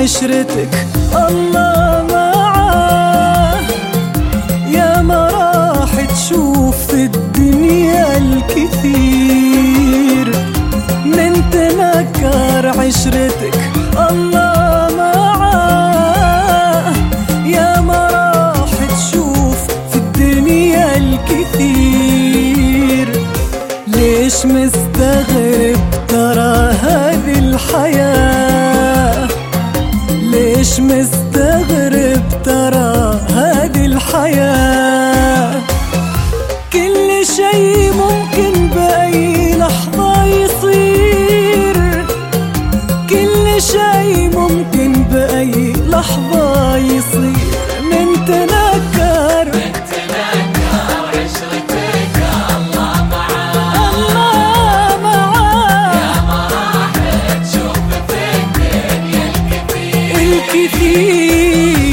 عشرتك الله معاه. يا ما راح تشوف في الدنيا الكثير من تنكر عشرتك الله معاه. يا ما راح تشوف في الدنيا الكثير. ليش مستغرب ترى هذه الحياة؟ ليش مستغرب ترى هذه الحياة؟ كل شيء ممكن بأي لحظة يصير. كل شيء ممكن بأي لحظة يصير. من تنكر عشرتك الله معاه. الله معاه. يا ما راح تشوف في الدنيا الكثير.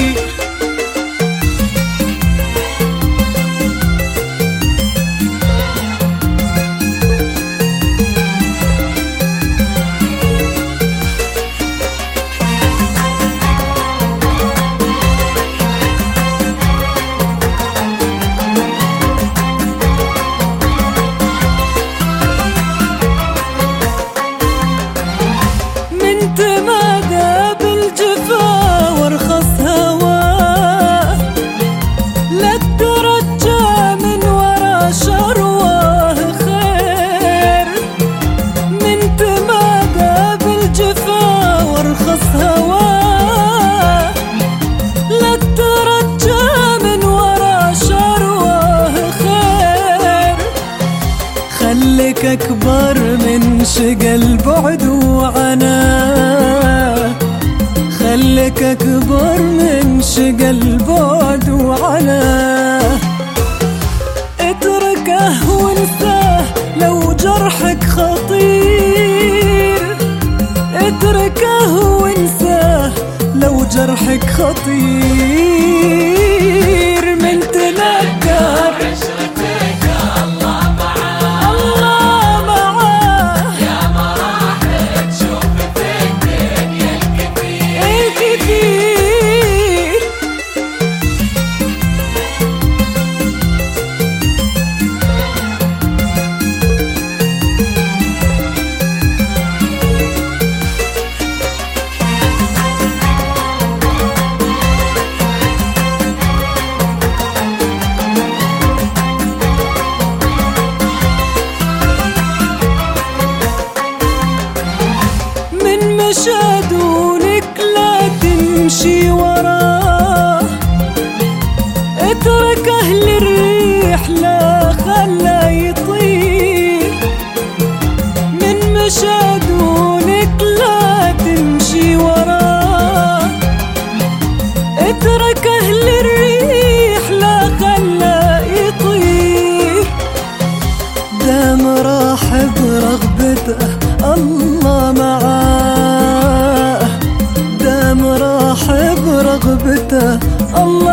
تمادى بالجفا وارخص هواه. لا ترجى من ورا شرواه خير. من تمادى بالجفا وارخص هواه. لا ترجى من ورا شرواه خير. خليك أكبر من شقى البعد وعناه. خليك أكبر من شقى البعد وعناه. اتركه وانساه لو جرحك خطير. اتركه وانساه لو جرحك خطير. من تنكر عشرتك الله معاه. الله معاه. يا ما راح تشوف في الدنيا الكثير. مشى دونك لا تمشي وراه. اتركه للريح لا خلى يطير. من مشى دونك لا تمشي وراه. اتركه للريح لا خلى يطير. دام راح برغبته الله معاه. دام راح برغبته الله